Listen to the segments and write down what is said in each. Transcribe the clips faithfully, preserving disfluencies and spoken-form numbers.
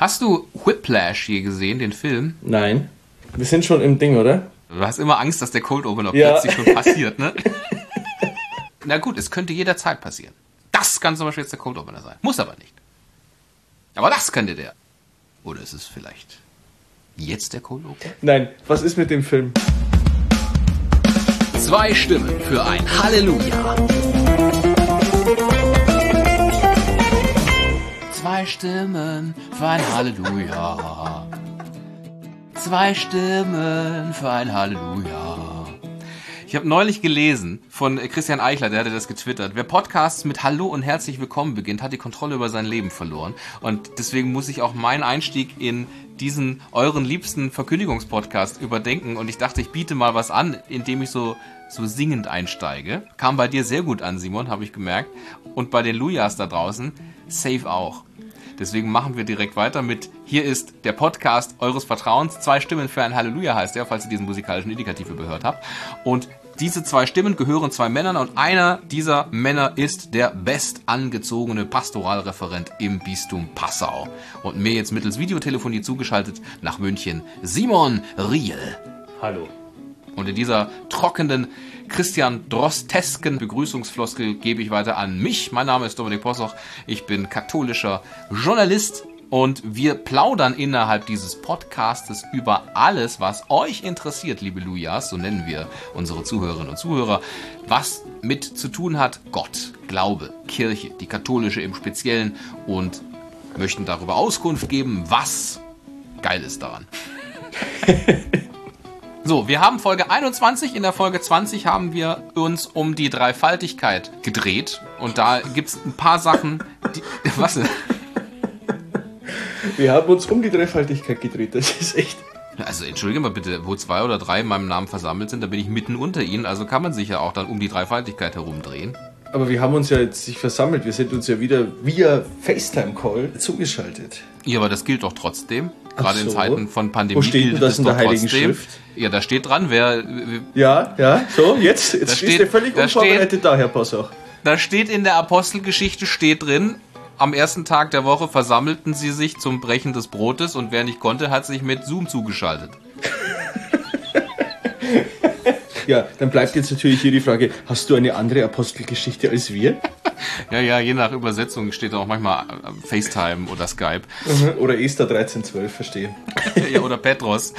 Hast du Whiplash je gesehen, den Film? Nein. Wir sind schon im Ding, oder? Du hast immer Angst, dass der Cold Opener Ja. plötzlich schon passiert, ne? Na gut, es könnte jederzeit passieren. Das kann zum Beispiel jetzt der Cold Opener sein. Muss aber nicht. Aber das könnte der. Oder ist es vielleicht jetzt der Cold Opener? Nein, was ist mit dem Film? Zwei Stimmen für ein Halleluja. Zwei Stimmen für ein Halleluja. Zwei Stimmen für ein Halleluja. Ich habe neulich gelesen von Christian Eichler, der hatte das getwittert. Wer Podcasts mit Hallo und herzlich willkommen beginnt, hat die Kontrolle über sein Leben verloren. Und deswegen muss ich auch meinen Einstieg in diesen euren liebsten Verkündigungspodcast überdenken. Und ich dachte, ich biete mal was an, indem ich so, so singend einsteige. Kam bei dir sehr gut an, Simon, habe ich gemerkt. Und bei den Lujas da draußen, safe auch. Deswegen machen wir direkt weiter mit, hier ist der Podcast eures Vertrauens. Zwei Stimmen für ein Halleluja heißt der, falls ihr diesen musikalischen Indikativ überhört habt. Und diese zwei Stimmen gehören zwei Männern und einer dieser Männer ist der bestangezogene Pastoralreferent im Bistum Passau. Und mir jetzt mittels Videotelefonie zugeschaltet nach München, Simon Riel. Hallo. Und in dieser trockenen, Christian Drostesken Begrüßungsfloskel gebe ich weiter an mich. Mein Name ist Dominik Possoch, ich bin katholischer Journalist und wir plaudern innerhalb dieses Podcastes über alles, was euch interessiert, liebe Lujas, so nennen wir unsere Zuhörerinnen und Zuhörer, was mit zu tun hat Gott, Glaube, Kirche, die katholische im Speziellen und möchten darüber Auskunft geben, was geil ist daran. So, wir haben Folge einundzwanzig, in der Folge zwanzig haben wir uns um die Dreifaltigkeit gedreht und da gibt's ein paar Sachen, die, was denn? Wir haben uns um die Dreifaltigkeit gedreht, das ist echt... Also entschuldige mal bitte, wo zwei oder drei in meinem Namen versammelt sind, da bin ich mitten unter ihnen, also kann man sich ja auch dann um die Dreifaltigkeit herumdrehen. Aber wir haben uns ja jetzt nicht versammelt, wir sind uns ja wieder via FaceTime-Call zugeschaltet. Ja, aber das gilt doch trotzdem. Ach Gerade so. in Zeiten von Pandemie Wo steht denn gilt das es in doch der Heiligen trotzdem. Schrift? Ja, da steht dran, wer... Ja, ja, so, jetzt, jetzt Da stehst steht- du völlig da unvorbereitet steht- da, Herr Possoch. Da steht in der Apostelgeschichte, steht drin, am ersten Tag der Woche versammelten sie sich zum Brechen des Brotes und wer nicht konnte, hat sich mit Zoom zugeschaltet. Ja, dann bleibt jetzt natürlich hier die Frage, hast du eine andere Apostelgeschichte als wir? Ja, ja, je nach Übersetzung steht auch manchmal FaceTime oder Skype. Mhm. Oder Esther dreizehn zwölf, verstehe. Ja, oder Petros.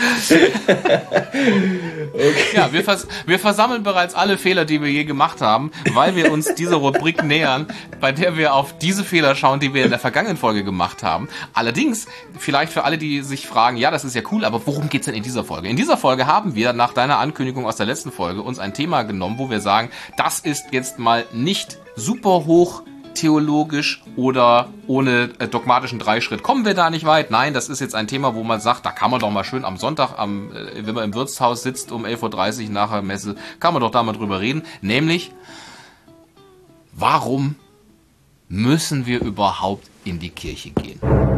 Okay. Ja, wir, vers wir versammeln bereits alle Fehler, die wir je gemacht haben, weil wir uns dieser Rubrik nähern, bei der wir auf diese Fehler schauen, die wir in der vergangenen Folge gemacht haben. Allerdings, vielleicht für alle, die sich fragen, ja, das ist ja cool, aber worum geht's denn in dieser Folge? In dieser Folge haben wir, nach deiner Ankündigung aus der letzten Folge, uns ein Thema genommen, wo wir sagen, das ist jetzt mal nicht super hoch theologisch oder ohne äh, dogmatischen Dreischritt. Kommen wir da nicht weit? Nein, das ist jetzt ein Thema, wo man sagt, da kann man doch mal schön am Sonntag, am, äh, wenn man im Wirtshaus sitzt um elf Uhr dreißig nach der Messe, kann man doch da mal drüber reden. Nämlich, warum müssen wir überhaupt in die Kirche gehen?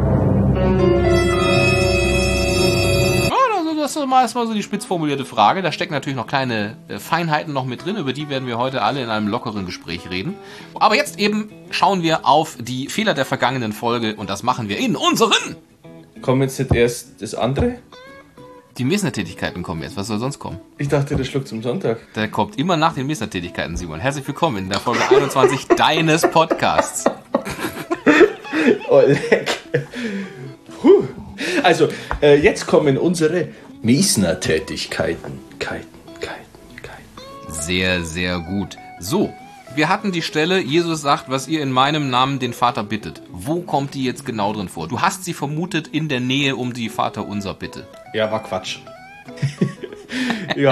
Das ist mal erstmal so die spitz formulierte Frage. Da stecken natürlich noch kleine Feinheiten noch mit drin, über die werden wir heute alle in einem lockeren Gespräch reden. Aber jetzt eben schauen wir auf die Fehler der vergangenen Folge und das machen wir in unseren... Kommen jetzt nicht erst das andere? Die Messnertätigkeiten kommen jetzt, was soll sonst kommen? Ich dachte, das Schluck zum Sonntag. Der kommt immer nach den Messnertätigkeiten, Simon. Herzlich willkommen in der Folge einundzwanzig deines Podcasts. Oh, leck. Puh. Also, äh, jetzt kommen unsere Mesner-Tätigkeiten. Keiten, Keiten, Keiten. Sehr, sehr gut. So, wir hatten die Stelle, Jesus sagt, was ihr in meinem Namen den Vater bittet. Wo kommt die jetzt genau drin vor? Du hast sie vermutet in der Nähe um die Vaterunser Bitte. Ja, war Quatsch. Ja.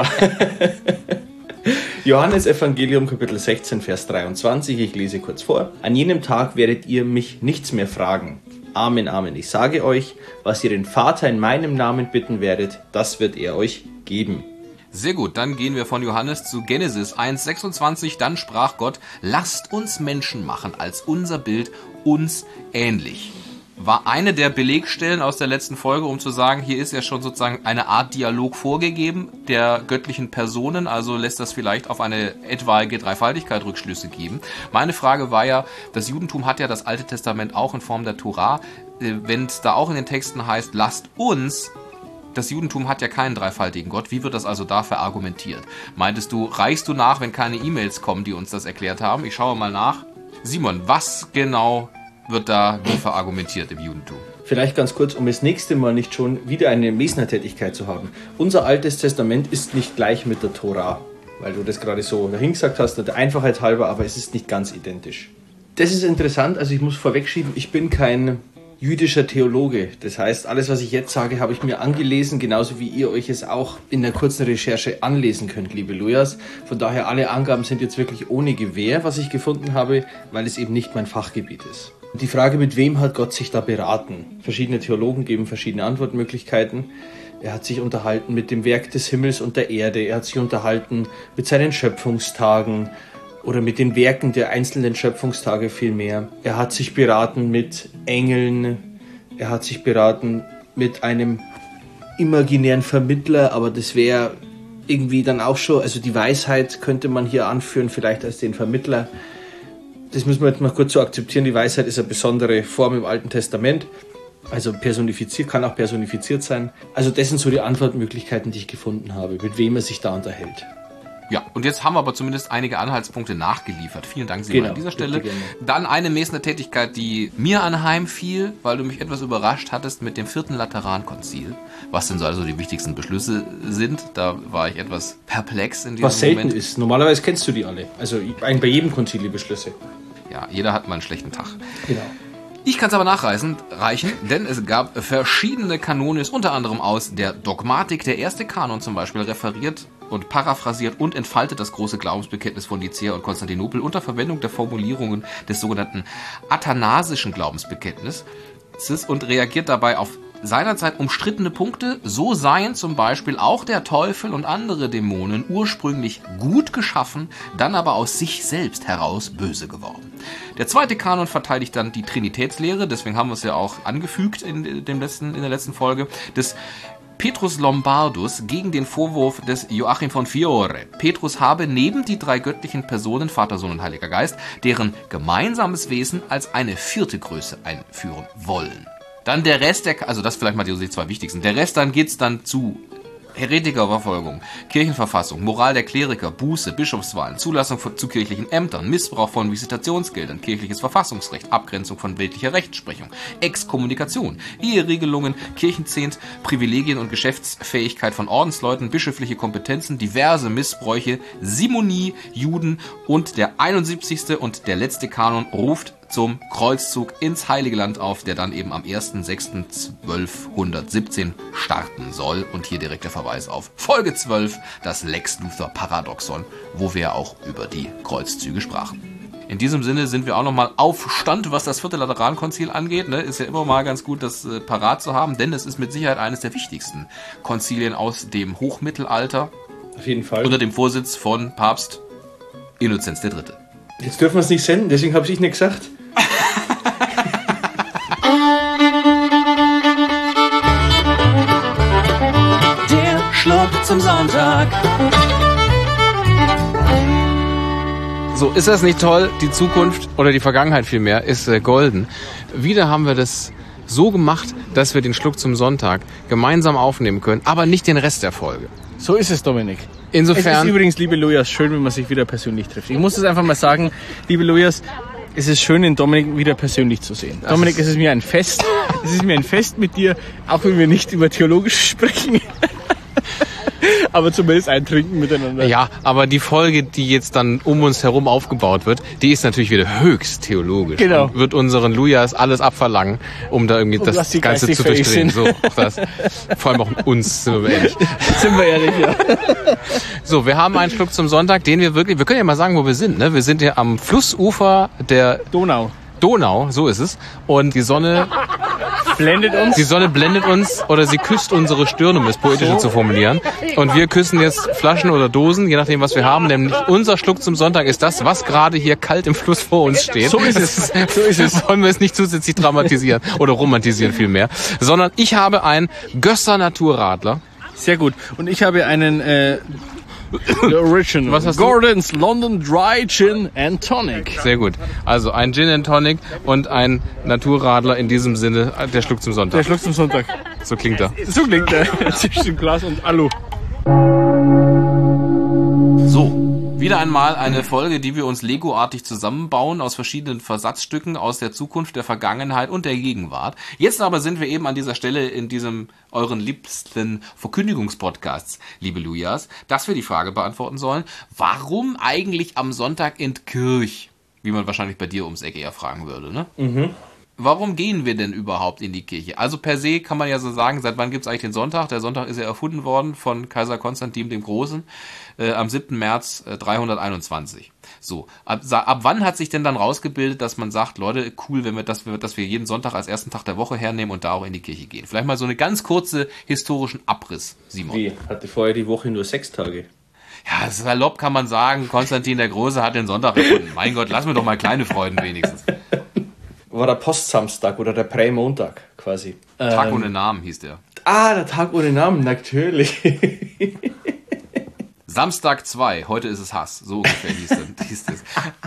Johannes Evangelium Kapitel sechzehn, Vers dreiundzwanzig, ich lese kurz vor. An jenem Tag werdet ihr mich nichts mehr fragen. Amen, Amen. Ich sage euch, was ihr den Vater in meinem Namen bitten werdet, das wird er euch geben. Sehr gut, dann gehen wir von Johannes zu Genesis eins sechsundzwanzig. Dann sprach Gott, lasst uns Menschen machen, als unser Bild uns ähnlich. War eine der Belegstellen aus der letzten Folge, um zu sagen, hier ist ja schon sozusagen eine Art Dialog vorgegeben der göttlichen Personen, also lässt das vielleicht auf eine etwaige Dreifaltigkeit Rückschlüsse geben. Meine Frage war ja, das Judentum hat ja das Alte Testament auch in Form der Tora. wenn es da auch in den Texten heißt, lasst uns, das Judentum hat ja keinen dreifaltigen Gott, wie wird das also da verargumentiert? Meintest du, reichst du nach, wenn keine E-Mails kommen, die uns das erklärt haben? Ich schaue mal nach. Simon, was genau wird da wie verargumentiert im Judentum? Vielleicht ganz kurz, um das nächste Mal nicht schon wieder eine Mesner-Tätigkeit zu haben. Unser Altes Testament ist nicht gleich mit der Tora, weil du das gerade so dahingesagt hast, der Einfachheit halber, aber es ist nicht ganz identisch. Das ist interessant, also ich muss vorwegschieben, ich bin kein jüdischer Theologe. Das heißt, alles, was ich jetzt sage, habe ich mir angelesen, genauso wie ihr euch es auch in der kurzen Recherche anlesen könnt, liebe Lujas. Von daher, alle Angaben sind jetzt wirklich ohne Gewähr, was ich gefunden habe, weil es eben nicht mein Fachgebiet ist. Die Frage, mit wem hat Gott sich da beraten? Verschiedene Theologen geben verschiedene Antwortmöglichkeiten. Er hat sich unterhalten mit dem Werk des Himmels und der Erde. Er hat sich unterhalten mit seinen Schöpfungstagen oder mit den Werken der einzelnen Schöpfungstage vielmehr. Er hat sich beraten mit Engeln. Er hat sich beraten mit einem imaginären Vermittler, aber das wäre irgendwie dann auch schon, also die Weisheit könnte man hier anführen, vielleicht als den Vermittler. Das müssen wir jetzt mal kurz so akzeptieren. Die Weisheit ist eine besondere Form im Alten Testament. Also personifiziert, kann auch personifiziert sein. Also das sind so die Antwortmöglichkeiten, die ich gefunden habe, mit wem er sich da unterhält. Ja, und jetzt haben wir aber zumindest einige Anhaltspunkte nachgeliefert. Vielen Dank, Simon, genau, an dieser Stelle. Dann eine Mesner-Tätigkeit, die mir anheimfiel, weil du mich etwas überrascht hattest mit dem vierten Laterankonzil. Was denn so also die wichtigsten Beschlüsse sind, da war ich etwas perplex in diesem Was selten Moment. ist. Normalerweise kennst du die alle. Also eigentlich bei jedem Konzil die Beschlüsse. Ja, jeder hat mal einen schlechten Tag. Genau. Ich kann es aber nachreichen, reichen, denn es gab verschiedene Kanones, unter anderem aus der Dogmatik. Der erste Kanon zum Beispiel referiert und paraphrasiert und entfaltet das große Glaubensbekenntnis von Nicäa und Konstantinopel unter Verwendung der Formulierungen des sogenannten athanasischen Glaubensbekenntnisses und reagiert dabei auf seinerzeit umstrittene Punkte. So seien zum Beispiel auch der Teufel und andere Dämonen ursprünglich gut geschaffen, dann aber aus sich selbst heraus böse geworden. Der zweite Kanon verteidigt dann die Trinitätslehre, deswegen haben wir es ja auch angefügt in, dem letzten, in der letzten Folge, des Petrus Lombardus gegen den Vorwurf des Joachim von Fiore. Petrus habe neben die drei göttlichen Personen, Vater, Sohn und Heiliger Geist, deren gemeinsames Wesen als eine vierte Größe einführen wollen. Dann der Rest, der, also das vielleicht mal die zwei wichtigsten. Der Rest, dann geht's dann zu Heretikerverfolgung, Kirchenverfassung, Moral der Kleriker, Buße, Bischofswahlen, Zulassung von, zu kirchlichen Ämtern, Missbrauch von Visitationsgeldern, kirchliches Verfassungsrecht, Abgrenzung von weltlicher Rechtsprechung, Exkommunikation, Eheregelungen, Kirchenzehnt, Privilegien und Geschäftsfähigkeit von Ordensleuten, bischöfliche Kompetenzen, diverse Missbräuche, Simonie, Juden und der einundsiebzigste und der letzte Kanon ruft zum Kreuzzug ins Heilige Land auf, der dann eben am ersten sechsten zwölfhundertsiebzehn starten soll. Und hier direkt der Verweis auf Folge zwölf, das Lex Luthor Paradoxon, wo wir auch über die Kreuzzüge sprachen. In diesem Sinne sind wir auch nochmal auf Stand, was das vierte Laterankonzil angeht. Ne? Ist ja immer mal ganz gut, das äh, parat zu haben, denn es ist mit Sicherheit eines der wichtigsten Konzilien aus dem Hochmittelalter. Auf jeden Fall. Unter dem Vorsitz von Papst Innozenz der Dritte. Jetzt dürfen wir es nicht senden, deswegen habe ich nicht gesagt. Der Schluck zum Sonntag. So, ist das nicht toll? Die Zukunft oder die Vergangenheit vielmehr ist äh, golden. Wieder haben wir das so gemacht, dass wir den Schluck zum Sonntag gemeinsam aufnehmen können, aber nicht den Rest der Folge. So ist es, Dominik. Insofern. Es ist übrigens, liebe Lujas, schön, wenn man sich wieder persönlich trifft. Ich muss es einfach mal sagen, liebe Lujas, es ist schön, den Dominik wieder persönlich zu sehen. Das Dominik, es ist mir ein Fest. Es ist mir ein Fest mit dir, auch wenn wir nicht über theologisch sprechen. Aber zumindest ein Trinken miteinander. Ja, aber die Folge, die jetzt dann um uns herum aufgebaut wird, die ist natürlich wieder höchst theologisch. Genau. Und wird unseren Lujas alles abverlangen, um da irgendwie um das Ganze zu durchdrehen. So, auch das. Vor allem auch uns, sind wir ehrlich. Sind wir ehrlich, ja. So, wir haben einen Schluck zum Sonntag, den wir wirklich, wir können ja mal sagen, wo wir sind, ne? Wir sind ja am Flussufer der Donau. Donau, so ist es. Und die Sonne blendet uns. Die Sonne blendet uns oder sie küsst unsere Stirn, um es poetisch so zu formulieren. Und wir küssen jetzt Flaschen oder Dosen, je nachdem, was wir haben. Nämlich unser Schluck zum Sonntag ist das, was gerade hier kalt im Fluss vor uns steht. So ist es. So ist es. Wollen wir es nicht zusätzlich dramatisieren oder romantisieren vielmehr. Sondern ich habe einen Gösser Naturradler. Sehr gut. Und ich habe einen äh, The Original. Was hast du? Gordon's London Dry Gin and Tonic. Sehr gut. Also ein Gin and Tonic und ein Naturradler in diesem Sinne, der Schluck zum Sonntag. Der Schluck zum Sonntag. So klingt er. So klingt er. Zwischen Glas und Alu. So, wieder einmal eine Folge, die wir uns Lego-artig zusammenbauen aus verschiedenen Versatzstücken aus der Zukunft, der Vergangenheit und der Gegenwart. Jetzt aber sind wir eben an dieser Stelle in diesem euren liebsten Verkündigungspodcasts, liebe Lujas, dass wir die Frage beantworten sollen, warum eigentlich am Sonntag in Kirch? Wie man wahrscheinlich bei dir ums Eck eher fragen würde, ne? Mhm. Warum gehen wir denn überhaupt in die Kirche? Also per se kann man ja so sagen, seit wann gibt es eigentlich den Sonntag? Der Sonntag ist ja erfunden worden von Kaiser Konstantin dem Großen äh, am siebten März äh, dreihunderteinundzwanzig. So, ab, ab wann hat sich denn dann rausgebildet, dass man sagt, Leute, cool, wenn wir, dass wir, dass wir jeden Sonntag als ersten Tag der Woche hernehmen und da auch in die Kirche gehen? Vielleicht mal so eine ganz kurze historischen Abriss, Simon. Wie? Hatte vorher die Woche nur sechs Tage? Ja, salopp kann man sagen, Konstantin der Große hat den Sonntag erfunden. Mein Gott, lass mir doch mal kleine Freuden wenigstens. War der Postsamstag oder der Prämontag quasi. Tag ähm, ohne Namen hieß der. Ah, der Tag ohne Namen, natürlich. Samstag zwei, heute ist es Hass. So ungefähr hieß das. Hieß das.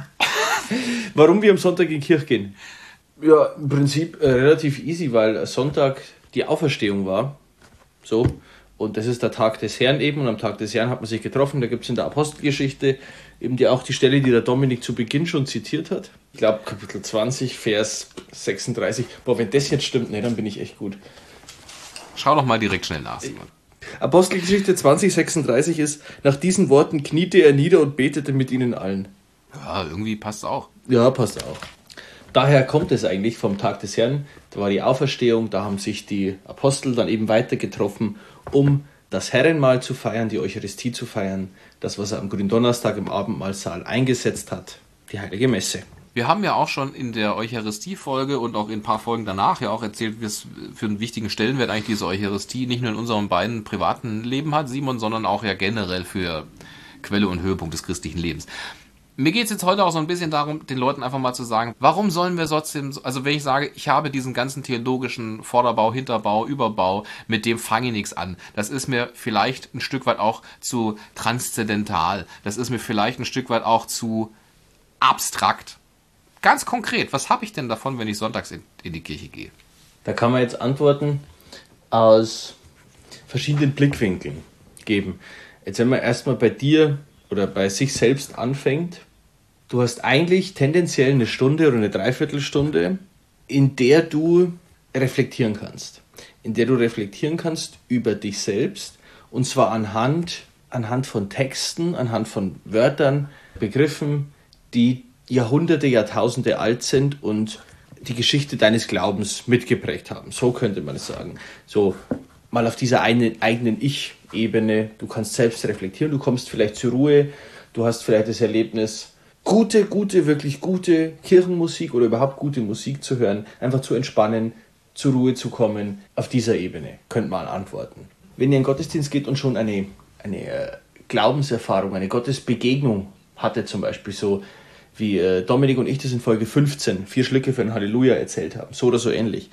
Warum wir am Sonntag in die Kirche gehen? Ja, im Prinzip äh, relativ easy, weil Sonntag die Auferstehung war. So. Und das ist der Tag des Herrn eben. Und am Tag des Herrn hat man sich getroffen. Da gibt es in der Apostelgeschichte eben die, auch die Stelle, die der Dominik zu Beginn schon zitiert hat. Ich glaube, Kapitel zwanzig, Vers sechsunddreißig. Boah, wenn das jetzt stimmt, ne, dann bin ich echt gut. Schau doch mal direkt schnell nach, Simon. Apostelgeschichte zwanzig, sechsunddreißig ist, nach diesen Worten kniete er nieder und betete mit ihnen allen. Ja, irgendwie passt auch. Ja, passt auch. Daher kommt es eigentlich vom Tag des Herrn. Da war die Auferstehung, da haben sich die Apostel dann eben weiter getroffen, um das Herrenmahl zu feiern, die Eucharistie zu feiern, das, was er am Gründonnerstag im Abendmahlsaal eingesetzt hat, die Heilige Messe. Wir haben ja auch schon in der Eucharistie-Folge und auch in ein paar Folgen danach ja auch erzählt, wie es für einen wichtigen Stellenwert eigentlich diese Eucharistie nicht nur in unserem beiden privaten Leben hat, Simon, sondern auch ja generell für Quelle und Höhepunkt des christlichen Lebens. Mir geht es jetzt heute auch so ein bisschen darum, den Leuten einfach mal zu sagen, warum sollen wir trotzdem, also wenn ich sage, ich habe diesen ganzen theologischen Vorderbau, Hinterbau, Überbau, mit dem fange ich nichts an. Das ist mir vielleicht ein Stück weit auch zu transzendental. Das ist mir vielleicht ein Stück weit auch zu abstrakt. Ganz konkret, was habe ich denn davon, wenn ich sonntags in, in die Kirche gehe? Da kann man jetzt Antworten aus verschiedenen Blickwinkeln geben. Jetzt wenn man erstmal bei dir oder bei sich selbst anfängt, du hast eigentlich tendenziell eine Stunde oder eine Dreiviertelstunde, in der du reflektieren kannst. In der du reflektieren kannst über dich selbst und zwar anhand, anhand von Texten, anhand von Wörtern, Begriffen, die Jahrhunderte, Jahrtausende alt sind und die Geschichte deines Glaubens mitgeprägt haben. So könnte man es sagen. So mal auf dieser einen, eigenen Ich-Ebene. Du kannst selbst reflektieren, du kommst vielleicht zur Ruhe, du hast vielleicht das Erlebnis, gute, gute, wirklich gute Kirchenmusik oder überhaupt gute Musik zu hören, einfach zu entspannen, zur Ruhe zu kommen. Auf dieser Ebene könnte man antworten. Wenn ihr in den Gottesdienst geht und schon eine, eine äh, Glaubenserfahrung, eine Gottesbegegnung hatte zum Beispiel, so wie äh, Dominik und ich das in Folge fünfzehn, vier Schlücke für ein Halleluja erzählt haben, so oder so ähnlich,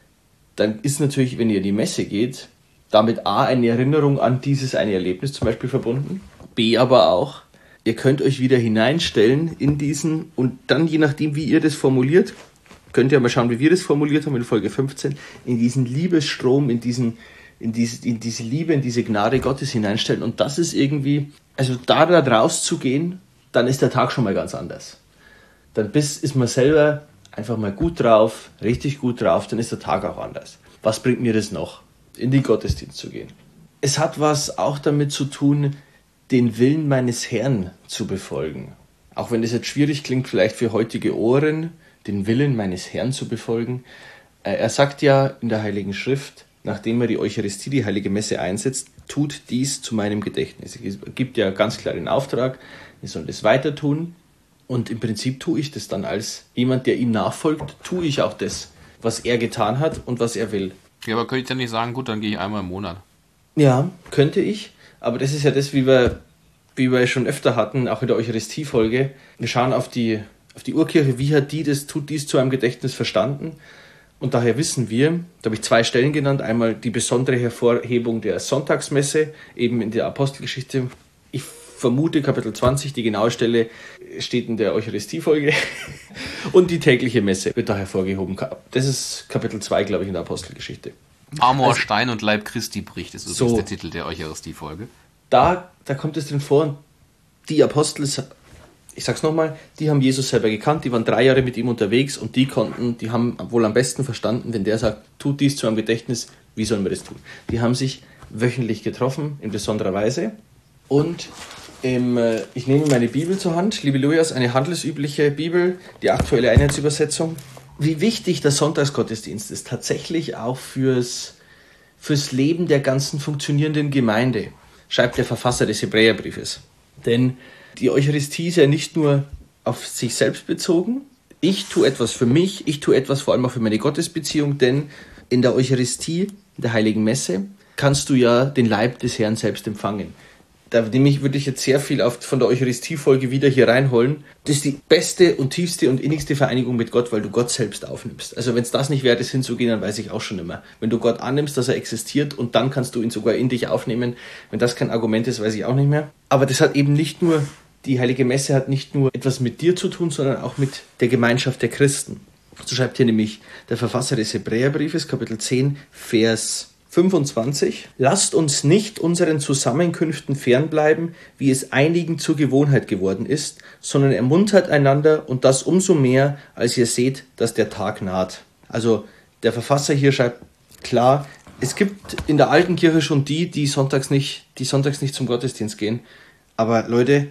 dann ist natürlich, wenn ihr in die Messe geht, damit A, eine Erinnerung an dieses eine Erlebnis zum Beispiel verbunden, B, aber auch, ihr könnt euch wieder hineinstellen in diesen und dann, je nachdem, wie ihr das formuliert, könnt ihr mal schauen, wie wir das formuliert haben in Folge fünfzehn, in diesen Liebesstrom, in, diesen, in, diese, in diese Liebe, in diese Gnade Gottes hineinstellen. Und das ist irgendwie, also da, da rauszugehen, dann ist der Tag schon mal ganz anders. Dann bist, ist man selber einfach mal gut drauf, richtig gut drauf, dann ist der Tag auch anders. Was bringt mir das noch, in den Gottesdienst zu gehen? Es hat was auch damit zu tun, den Willen meines Herrn zu befolgen. Auch wenn das jetzt schwierig klingt, vielleicht für heutige Ohren, den Willen meines Herrn zu befolgen. Er sagt ja in der Heiligen Schrift, nachdem er die Eucharistie, die Heilige Messe einsetzt, tut dies zu meinem Gedächtnis. Er gibt ja ganz klar den Auftrag, wir sollen das weiter tun. Und im Prinzip tue ich das dann als jemand, der ihm nachfolgt, tue ich auch das, was er getan hat und was er will. Ja, aber könnte ich dann nicht sagen, gut, dann gehe ich einmal im Monat. Ja, könnte ich. Aber das ist ja das, wie wir, wie wir schon öfter hatten, auch in der Eucharistie-Folge. Wir schauen auf die, auf die Urkirche, wie hat die das, tut dies zu einem Gedächtnis verstanden. Und daher wissen wir, da habe ich zwei Stellen genannt, einmal die besondere Hervorhebung der Sonntagsmesse, eben in der Apostelgeschichte. Ich vermute Kapitel zwanzig, die genaue Stelle steht in der Eucharistiefolge. Und die tägliche Messe wird da hervorgehoben. Das ist Kapitel zwei, glaube ich, in der Apostelgeschichte. Amor, Also, Stein und Leib Christi bricht, ist übrigens so. der Titel der Eucharistiefolge. Da, da kommt es drin vor, die Apostel, ich sag's nochmal, die haben Jesus selber gekannt, die waren drei Jahre mit ihm unterwegs und die konnten, die haben wohl am besten verstanden, wenn der sagt, tut dies zu einem Gedächtnis, wie sollen wir das tun? Die haben sich wöchentlich getroffen, in besonderer Weise. Und im, äh, ich nehme meine Bibel zur Hand, liebe Lujas, eine handelsübliche Bibel, die aktuelle Einheitsübersetzung. Wie wichtig der Sonntagsgottesdienst ist, tatsächlich auch fürs, fürs Leben der ganzen funktionierenden Gemeinde, schreibt der Verfasser des Hebräerbriefes. Denn die Eucharistie ist ja nicht nur auf sich selbst bezogen. Ich tue etwas für mich, ich tue etwas vor allem auch für meine Gottesbeziehung, denn in der Eucharistie, in der Heiligen Messe, kannst du ja den Leib des Herrn selbst empfangen. Da nämlich würde ich jetzt sehr viel auf, von der Eucharistiefolge wieder hier reinholen. Das ist die beste und tiefste und innigste Vereinigung mit Gott, weil du Gott selbst aufnimmst. Also wenn es das nicht wert ist, hinzugehen, dann weiß ich auch schon immer. Wenn du Gott annimmst, dass er existiert und dann kannst du ihn sogar in dich aufnehmen. Wenn das kein Argument ist, weiß ich auch nicht mehr. Aber das hat eben nicht nur, die Heilige Messe hat nicht nur etwas mit dir zu tun, sondern auch mit der Gemeinschaft der Christen. So schreibt hier nämlich der Verfasser des Hebräerbriefes, Kapitel zehn, Vers fünfundzwanzig. Lasst uns nicht unseren Zusammenkünften fernbleiben, wie es einigen zur Gewohnheit geworden ist, sondern ermuntert einander und das umso mehr, als ihr seht, dass der Tag naht. Also der Verfasser hier schreibt klar, es gibt in der alten Kirche schon die, die sonntags nicht, die sonntags nicht zum Gottesdienst gehen. Aber Leute,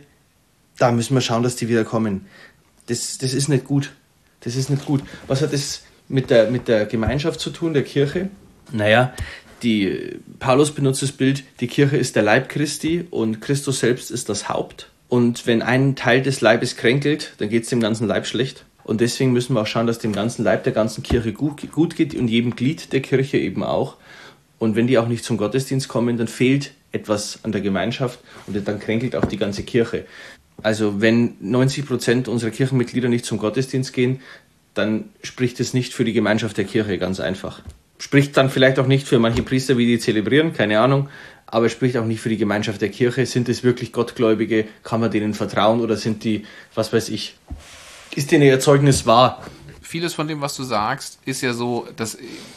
da müssen wir schauen, dass die wieder kommen. Das, das ist nicht gut. Das ist nicht gut. Was hat das mit der, mit der Gemeinschaft zu tun, der Kirche? Naja, die, Paulus benutzt das Bild, die Kirche ist der Leib Christi und Christus selbst ist das Haupt. Und wenn ein Teil des Leibes kränkelt, dann geht es dem ganzen Leib schlecht. Und deswegen müssen wir auch schauen, dass dem ganzen Leib der ganzen Kirche gut, gut geht und jedem Glied der Kirche eben auch. Und wenn die auch nicht zum Gottesdienst kommen, dann fehlt etwas an der Gemeinschaft und dann kränkelt auch die ganze Kirche. Also wenn neunzig Prozent unserer Kirchenmitglieder nicht zum Gottesdienst gehen, dann spricht es nicht für die Gemeinschaft der Kirche, ganz einfach. Spricht dann vielleicht auch nicht für manche Priester, wie die zelebrieren, keine Ahnung, aber spricht auch nicht für die Gemeinschaft der Kirche. Sind es wirklich Gottgläubige? Kann man denen vertrauen oder sind die, was weiß ich, ist denen ihr Zeugnis wahr? Vieles von dem, was du sagst, ist ja so, dass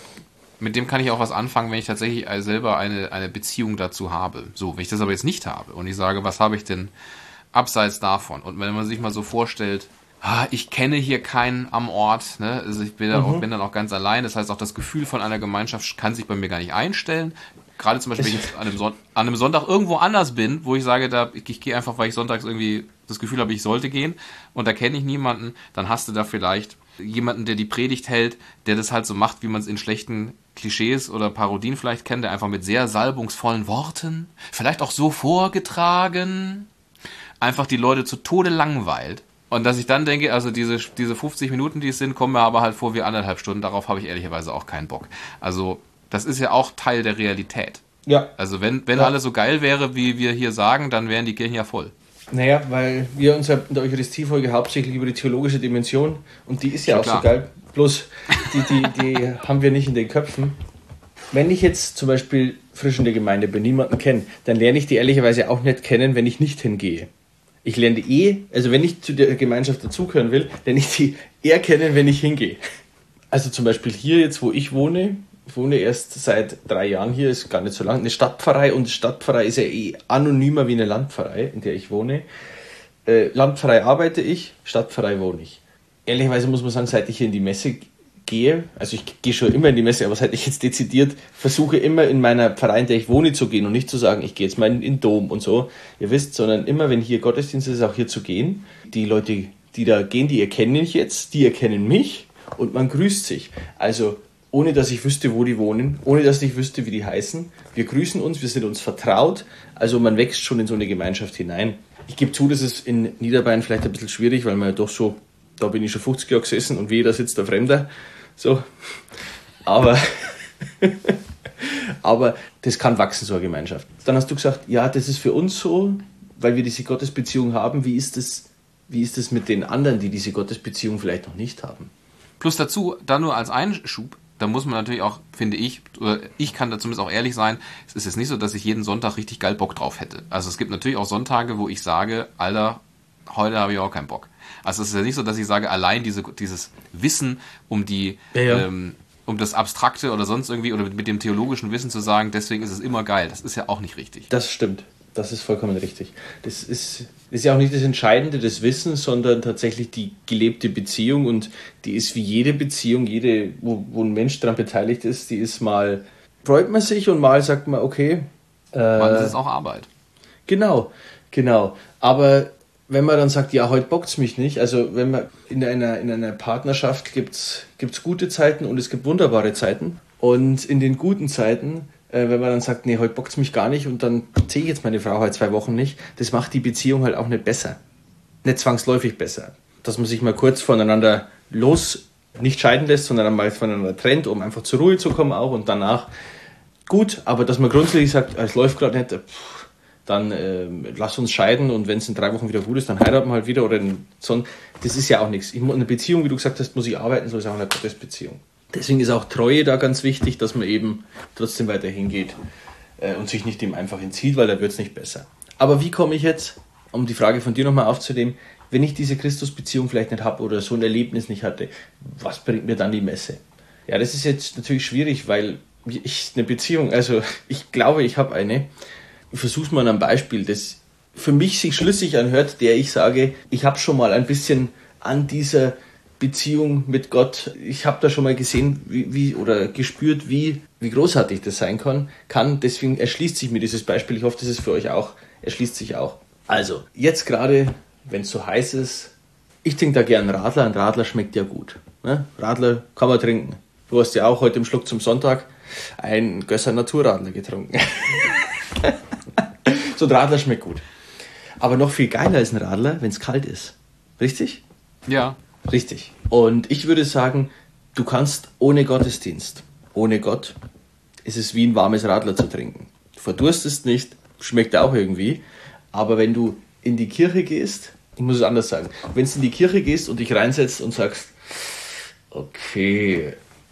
mit dem kann ich auch was anfangen, wenn ich tatsächlich selber eine, eine Beziehung dazu habe. So, wenn ich das aber jetzt nicht habe und ich sage, was habe ich denn abseits davon? Und wenn man sich mal so vorstellt, ich kenne hier keinen am Ort, ne? Also ich bin, mhm. auch, bin dann auch ganz allein. Das heißt, auch das Gefühl von einer Gemeinschaft kann sich bei mir gar nicht einstellen. Gerade zum Beispiel, wenn ich an einem, Son- an einem Sonntag irgendwo anders bin, wo ich sage, da, ich, ich gehe einfach, weil ich sonntags irgendwie das Gefühl habe, ich sollte gehen und da kenne ich niemanden, dann hast du da vielleicht jemanden, der die Predigt hält, der das halt so macht, wie man es in schlechten Klischees oder Parodien vielleicht kennt, der einfach mit sehr salbungsvollen Worten, vielleicht auch so vorgetragen, einfach die Leute zu Tode langweilt. Und dass ich dann denke, also diese, diese fünfzig Minuten, die es sind, kommen mir aber halt vor wie anderthalb Stunden. Darauf habe ich ehrlicherweise auch keinen Bock. Also das ist ja auch Teil der Realität. Ja. Also wenn, wenn ja. alles so geil wäre, wie wir hier sagen, dann wären die Kirchen ja voll. Naja, weil wir uns ja in der Eucharistiefolge hauptsächlich über die theologische Dimension, und die ist ja Schon auch klar. so geil, bloß die, die, die haben wir nicht in den Köpfen. Wenn ich jetzt zum Beispiel frisch in der Gemeinde bin, niemanden kenne, dann lerne ich die ehrlicherweise auch nicht kennen, wenn ich nicht hingehe. Ich lerne die eh, also wenn ich zu der Gemeinschaft dazugehören will, lerne ich die eher kennen, wenn ich hingehe. Also zum Beispiel hier jetzt, wo ich wohne, ich wohne erst seit drei Jahren hier, ist gar nicht so lang, eine Stadtpfarrei, und Stadtpfarrei ist ja eh anonymer wie eine Landpfarrei, in der ich wohne. Äh, Landpfarrei arbeite ich, Stadtpfarrei wohne ich. Ehrlicherweise muss man sagen, seit ich hier in die Messe gehe, also ich gehe schon immer in die Messe, aber seit ich jetzt dezidiert versuche, immer in meiner Pfarrei, in der ich wohne, zu gehen und nicht zu sagen, ich gehe jetzt mal in den Dom und so, ihr wisst, sondern immer, wenn hier Gottesdienst ist, auch hier zu gehen. Die Leute, die da gehen, die erkennen mich jetzt, die erkennen mich und man grüßt sich. Also ohne, dass ich wüsste, wo die wohnen, ohne, dass ich wüsste, wie die heißen. Wir grüßen uns, wir sind uns vertraut, also man wächst schon in so eine Gemeinschaft hinein. Ich gebe zu, das ist in Niederbayern vielleicht ein bisschen schwierig, weil man ja doch so, da bin ich schon fünfzig Jahre gesessen und wehe, da sitzt der Fremder. So, aber, aber das kann wachsen, so eine Gemeinschaft. Dann hast du gesagt, ja, das ist für uns so, weil wir diese Gottesbeziehung haben. Wie ist das, wie ist das mit den anderen, die diese Gottesbeziehung vielleicht noch nicht haben? Plus dazu, da nur als Einschub, da muss man natürlich auch, finde ich, oder ich kann da zumindest auch ehrlich sein, es ist jetzt nicht so, dass ich jeden Sonntag richtig geil Bock drauf hätte. Also es gibt natürlich auch Sonntage, wo ich sage, Alter, heute habe ich auch keinen Bock. Also es ist ja nicht so, dass ich sage, allein diese, dieses Wissen um die, Ja, ja. Ähm, um das Abstrakte oder sonst irgendwie oder mit dem theologischen Wissen zu sagen, deswegen ist es immer geil. Das ist ja auch nicht richtig. Das stimmt. Das ist vollkommen richtig. Das ist, das ist ja auch nicht das Entscheidende, das Wissen, sondern tatsächlich die gelebte Beziehung, und die ist wie jede Beziehung, jede, wo, wo ein Mensch daran beteiligt ist, die ist mal, freut man sich und mal sagt man, okay. Äh, Weil es ist auch Arbeit. Genau, genau. Aber wenn man dann sagt, ja, heute bockt's mich nicht, also wenn man in einer, in einer Partnerschaft gibt's, gibt's gute Zeiten und es gibt wunderbare Zeiten, und in den guten Zeiten, wenn man dann sagt, nee, heute bockt's mich gar nicht und dann sehe ich jetzt meine Frau halt zwei Wochen nicht, das macht die Beziehung halt auch nicht besser. Nicht zwangsläufig besser. Dass man sich mal kurz voneinander los, nicht scheiden lässt, sondern dann mal voneinander trennt, um einfach zur Ruhe zu kommen auch, und danach gut, aber dass man grundsätzlich sagt, es läuft gerade nicht, pff, dann äh, lass uns scheiden, und wenn es in drei Wochen wieder gut ist, dann heiraten wir halt wieder, oder in so, das ist ja auch nichts. In einer Beziehung, wie du gesagt hast, muss ich arbeiten, so ist auch eine Gottesbeziehung. Deswegen ist auch Treue da ganz wichtig, dass man eben trotzdem weiter hingeht äh, und sich nicht dem einfach entzieht, weil da wird es nicht besser. Aber wie komme ich jetzt, um die Frage von dir nochmal aufzunehmen, wenn ich diese Christusbeziehung vielleicht nicht habe oder so ein Erlebnis nicht hatte, was bringt mir dann die Messe? Ja, das ist jetzt natürlich schwierig, weil ich eine Beziehung, also ich glaube, ich habe eine. Ich versuche es mal an einem Beispiel, das für mich sich schlüssig anhört, der ich sage, ich habe schon mal ein bisschen an dieser Beziehung mit Gott, ich habe da schon mal gesehen wie, wie oder gespürt, wie, wie großartig das sein kann, kann. Deswegen erschließt sich mir dieses Beispiel. Ich hoffe, das ist für euch auch, erschließt sich auch. Also, jetzt gerade, wenn es so heiß ist, ich trinke da gern Radler. Ein Radler schmeckt ja gut. Ne? Radler kann man trinken. Du hast ja auch heute im Schluck zum Sonntag ein Gösser Naturradler getrunken. So ein Radler schmeckt gut. Aber noch viel geiler ist ein Radler, wenn es kalt ist. Richtig? Ja. Richtig. Und ich würde sagen, du kannst ohne Gottesdienst, ohne Gott, ist es wie ein warmes Radler zu trinken. Du verdurstest nicht, schmeckt auch irgendwie, aber wenn du in die Kirche gehst, ich muss es anders sagen, wenn du in die Kirche gehst und dich reinsetzt und sagst, okay,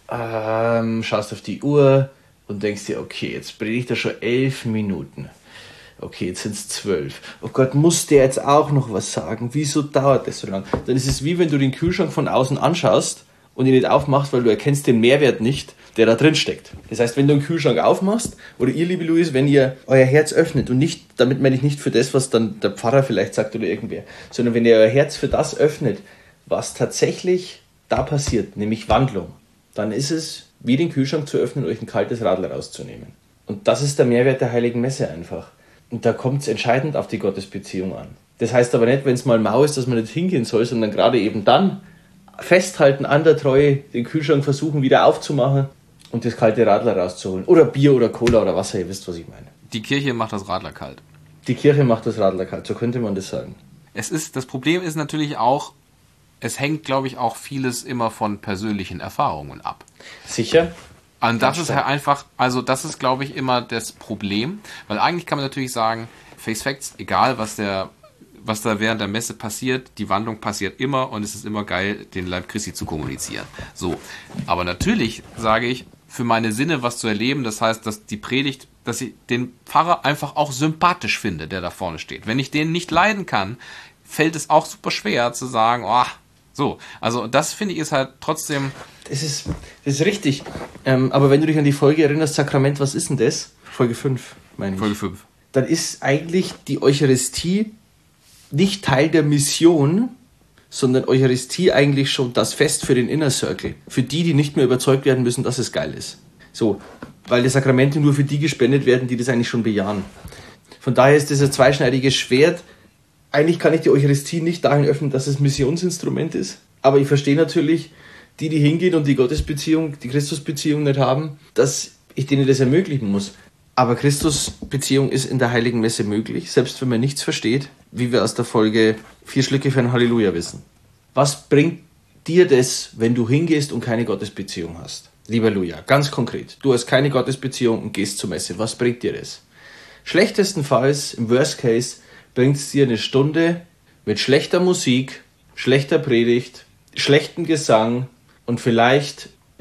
ähm, schaust auf die Uhr und denkst dir, okay, jetzt predigt er schon elf Minuten. Okay, jetzt sind es zwölf. Oh Gott, muss der jetzt auch noch was sagen? Wieso dauert das so lang? Dann ist es wie wenn du den Kühlschrank von außen anschaust und ihn nicht aufmachst, weil du erkennst den Mehrwert nicht, der da drin steckt. Das heißt, wenn du einen Kühlschrank aufmachst, oder ihr, liebe Luis, wenn ihr euer Herz öffnet, und nicht, damit meine ich nicht für das, was dann der Pfarrer vielleicht sagt oder irgendwer, sondern wenn ihr euer Herz für das öffnet, was tatsächlich da passiert, nämlich Wandlung, dann ist es wie den Kühlschrank zu öffnen und euch ein kaltes Radler rauszunehmen. Und das ist der Mehrwert der Heiligen Messe einfach. Und da kommt es entscheidend auf die Gottesbeziehung an. Das heißt aber nicht, wenn es mal mau ist, dass man nicht hingehen soll, sondern gerade eben dann festhalten an der Treue, den Kühlschrank versuchen wieder aufzumachen und das kalte Radler rauszuholen. Oder Bier oder Cola oder Wasser, ihr wisst, was ich meine. Die Kirche macht das Radler kalt. Die Kirche macht das Radler kalt, so könnte man das sagen. Es ist, das Problem ist natürlich auch, es hängt, glaube ich, auch vieles immer von persönlichen Erfahrungen ab. Sicher? Und das ist halt einfach, also das ist, glaube ich, immer das Problem, weil eigentlich kann man natürlich sagen, Face Facts, egal was der, was da während der Messe passiert, die Wandlung passiert immer und es ist immer geil, den Leib Christi zu kommunizieren. So, aber natürlich sage ich, für meine Sinne was zu erleben, das heißt, dass die Predigt, dass ich den Pfarrer einfach auch sympathisch finde, der da vorne steht. Wenn ich den nicht leiden kann, fällt es auch super schwer zu sagen, oh, so, also das finde ich ist halt trotzdem... Das ist, das ist richtig. Ähm, aber wenn du dich an die Folge erinnerst, Sakrament, was ist denn das? Folge fünf, meine ich. Folge fünf. Dann ist eigentlich die Eucharistie nicht Teil der Mission, sondern Eucharistie eigentlich schon das Fest für den Inner Circle. Für die, die nicht mehr überzeugt werden müssen, dass es geil ist. So, weil die Sakramente nur für die gespendet werden, die das eigentlich schon bejahen. Von daher ist das ein zweischneidiges Schwert. Eigentlich kann ich die Eucharistie nicht dahin öffnen, dass es Missionsinstrument ist. Aber ich verstehe natürlich, die, die hingehen und die Gottesbeziehung, die Christusbeziehung nicht haben, dass ich denen das ermöglichen muss. Aber Christusbeziehung ist in der Heiligen Messe möglich, selbst wenn man nichts versteht, wie wir aus der Folge vier Schlücke für ein Halleluja wissen. Was bringt dir das, wenn du hingehst und keine Gottesbeziehung hast? Lieber Luja, ganz konkret. Du hast keine Gottesbeziehung und gehst zur Messe. Was bringt dir das? Schlechtestenfalls, im Worst Case, bringt es dir eine Stunde mit schlechter Musik, schlechter Predigt, schlechten Gesang und vielleicht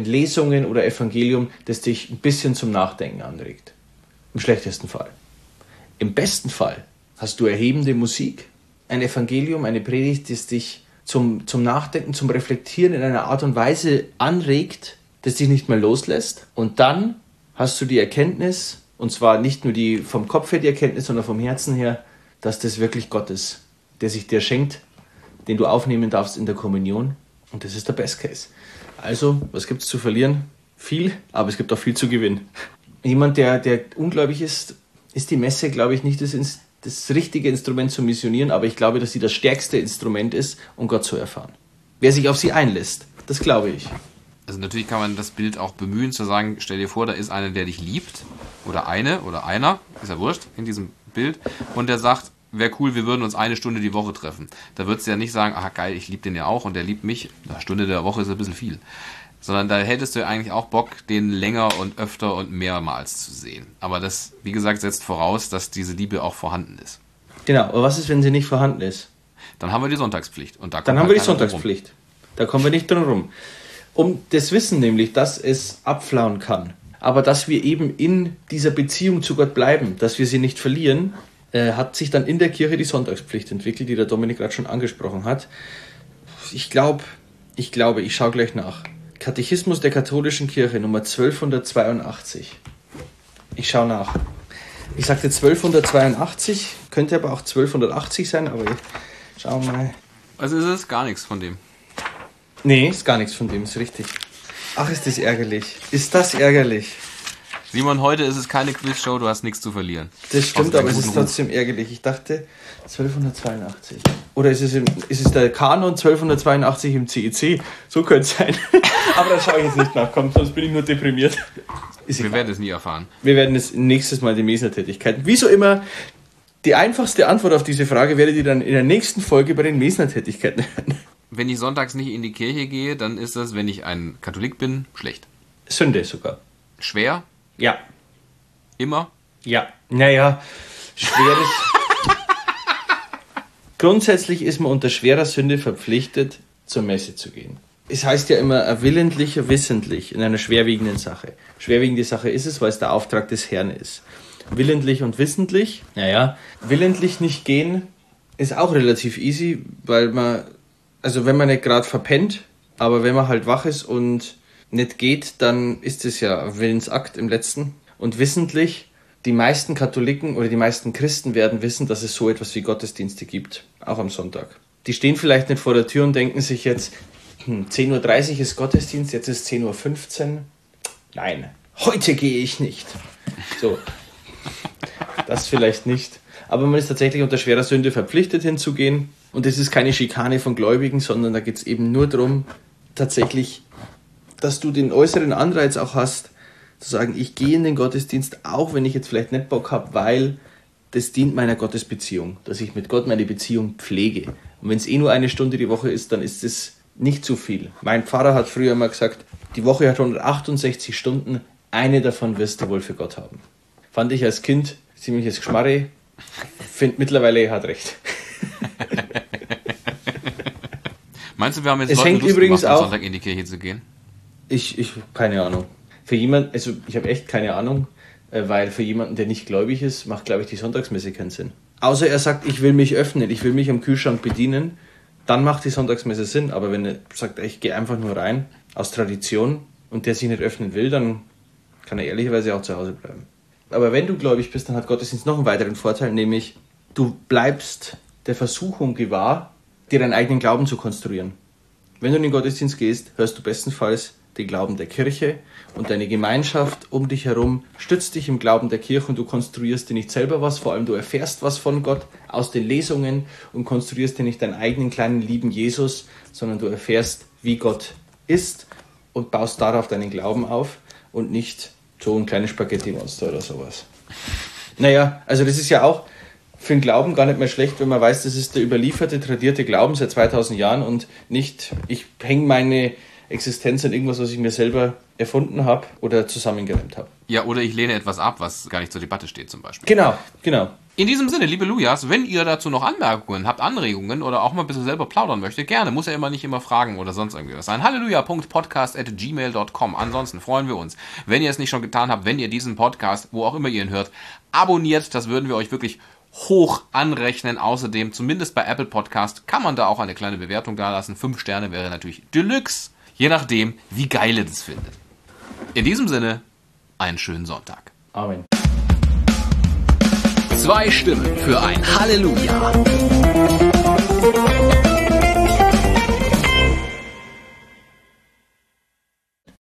Lesungen oder Evangelium, das dich ein bisschen zum Nachdenken anregt. Im schlechtesten Fall. Im besten Fall hast du erhebende Musik, ein Evangelium, eine Predigt, das dich zum, zum Nachdenken, zum Reflektieren in einer Art und Weise anregt, das dich nicht mehr loslässt. Und dann hast du die Erkenntnis, und zwar nicht nur die vom Kopf her die Erkenntnis, sondern vom Herzen her, dass das wirklich Gott ist, der sich dir schenkt, den du aufnehmen darfst in der Kommunion. Und das ist der Best Case. Also, was gibt es zu verlieren? Viel, aber es gibt auch viel zu gewinnen. Jemand, der, der ungläubig ist, ist die Messe, glaube ich, nicht das, das richtige Instrument zu missionieren, aber ich glaube, dass sie das stärkste Instrument ist, um Gott zu erfahren. Wer sich auf sie einlässt, das glaube ich. Also natürlich kann man das Bild auch bemühen, zu sagen, stell dir vor, da ist einer, der dich liebt, oder eine, oder einer, ist ja wurscht, in diesem Bild, und der sagt, wäre cool, wir würden uns eine Stunde die Woche treffen. Da würdest du ja nicht sagen, ah geil, ich liebe den ja auch und der liebt mich. Eine Stunde der Woche ist ein bisschen viel. Sondern da hättest du ja eigentlich auch Bock, den länger und öfter und mehrmals zu sehen. Aber das, wie gesagt, setzt voraus, dass diese Liebe auch vorhanden ist. Genau, aber was ist, wenn sie nicht vorhanden ist? Dann haben wir die Sonntagspflicht. Und da kommt Dann haben halt wir die Sonntagspflicht. Rum. Da kommen wir nicht drum rum. Um das Wissen nämlich, dass es abflauen kann, aber dass wir eben in dieser Beziehung zu Gott bleiben, dass wir sie nicht verlieren, äh, hat sich dann in der Kirche die Sonntagspflicht entwickelt, die der Dominik gerade schon angesprochen hat. Ich glaube, ich glaube, ich schaue gleich nach. Katechismus der katholischen Kirche, Nummer zwölfhundertzweiundachtzig. Ich schaue nach. Ich sagte zwölfhundertzweiundachtzig, könnte aber auch zwölfhundertachtzig sein, aber ich schau mal. Also ist es gar nichts von dem. Nee, ist gar nichts von dem, ist richtig. Ach, ist das ärgerlich. Ist das ärgerlich. Simon, heute ist es keine Quizshow, du hast nichts zu verlieren. Das stimmt, aber es ist trotzdem ärgerlich. Ich dachte zwölfhundertzweiundachtzig. Oder ist es, im, ist es der Kanon zwölfhundertzweiundachtzig im C E C? So könnte es sein. Aber da schaue ich jetzt nicht nach, komm, sonst bin ich nur deprimiert. Ist Wir werden es nie erfahren. Wir werden es nächstes Mal die Mesner-Tätigkeiten. Wie so immer, die einfachste Antwort auf diese Frage werdet ihr dann in der nächsten Folge bei den Mesner-Tätigkeiten hören. Wenn ich sonntags nicht in die Kirche gehe, dann ist das, wenn ich ein Katholik bin, schlecht. Sünde sogar. Schwer? Ja. Immer? Ja. Naja, schweres... Grundsätzlich ist man unter schwerer Sünde verpflichtet, zur Messe zu gehen. Es heißt ja immer, willentlich, wissentlich in einer schwerwiegenden Sache. Schwerwiegende Sache ist es, weil es der Auftrag des Herrn ist. Willentlich und wissentlich, naja, willentlich nicht gehen ist auch relativ easy, weil man, also wenn man nicht gerade verpennt, aber wenn man halt wach ist und nicht geht, dann ist es ja ein Willensakt im Letzten. Und wissentlich, die meisten Katholiken oder die meisten Christen werden wissen, dass es so etwas wie Gottesdienste gibt, auch am Sonntag. Die stehen vielleicht nicht vor der Tür und denken sich jetzt, hm, zehn Uhr dreißig ist Gottesdienst, jetzt ist zehn Uhr fünfzehn. Nein, heute gehe ich nicht. So, das vielleicht nicht. Aber man ist tatsächlich unter schwerer Sünde verpflichtet hinzugehen. Und es ist keine Schikane von Gläubigen, sondern da geht es eben nur darum, tatsächlich, dass du den äußeren Anreiz auch hast, zu sagen, ich gehe in den Gottesdienst, auch wenn ich jetzt vielleicht nicht Bock habe, weil das dient meiner Gottesbeziehung, dass ich mit Gott meine Beziehung pflege. Und wenn es eh nur eine Stunde die Woche ist, dann ist es nicht zu viel. Mein Pfarrer hat früher mal gesagt, die Woche hat hundertachtundsechzig Stunden, eine davon wirst du wohl für Gott haben. Fand ich als Kind ziemliches Geschmarre, finde mittlerweile, er hat recht. Meinst du, wir haben jetzt es Leuten hängt Lust übrigens gemacht, am auch, Sonntag in die Kirche zu gehen? Ich, ich, keine Ahnung. Für jemand, also ich habe echt keine Ahnung, weil für jemanden, der nicht gläubig ist, macht, glaube ich, die Sonntagsmesse keinen Sinn. Außer er sagt, ich will mich öffnen, ich will mich am Kühlschrank bedienen, dann macht die Sonntagsmesse Sinn. Aber wenn er sagt, ich gehe einfach nur rein, aus Tradition, und der sich nicht öffnen will, dann kann er ehrlicherweise auch zu Hause bleiben. Aber wenn du gläubig bist, dann hat Gottesdienst noch einen weiteren Vorteil, nämlich du bleibst der Versuchung gewahr, dir deinen eigenen Glauben zu konstruieren. Wenn du in den Gottesdienst gehst, hörst du bestenfalls den Glauben der Kirche und deine Gemeinschaft um dich herum stützt dich im Glauben der Kirche und du konstruierst dir nicht selber was, vor allem du erfährst was von Gott aus den Lesungen und konstruierst dir nicht deinen eigenen kleinen lieben Jesus, sondern du erfährst, wie Gott ist und baust darauf deinen Glauben auf und nicht so ein kleines Spaghetti-Monster oder sowas. Naja, also das ist ja auch für den Glauben gar nicht mehr schlecht, wenn man weiß, das ist der überlieferte, tradierte Glauben seit zweitausend Jahren und nicht, ich hänge meine Existenz an irgendwas, was ich mir selber erfunden habe oder zusammengereimt habe. Ja, oder ich lehne etwas ab, was gar nicht zur Debatte steht zum Beispiel. Genau, genau. In diesem Sinne, liebe Lujas, wenn ihr dazu noch Anmerkungen habt, Anregungen oder auch mal ein bisschen selber plaudern möchtet, gerne, muss ja immer nicht immer fragen oder sonst irgendwie was sein. halleluja punkt podcast at gmail punkt com. Ansonsten freuen wir uns, wenn ihr es nicht schon getan habt, wenn ihr diesen Podcast, wo auch immer ihr ihn hört, abonniert. Das würden wir euch wirklich hoch anrechnen. Außerdem, zumindest bei Apple Podcast, kann man da auch eine kleine Bewertung dalassen. Fünf Sterne wäre natürlich Deluxe, je nachdem, wie geil ihr das findet. In diesem Sinne, einen schönen Sonntag. Amen. Zwei Stimmen für ein Halleluja.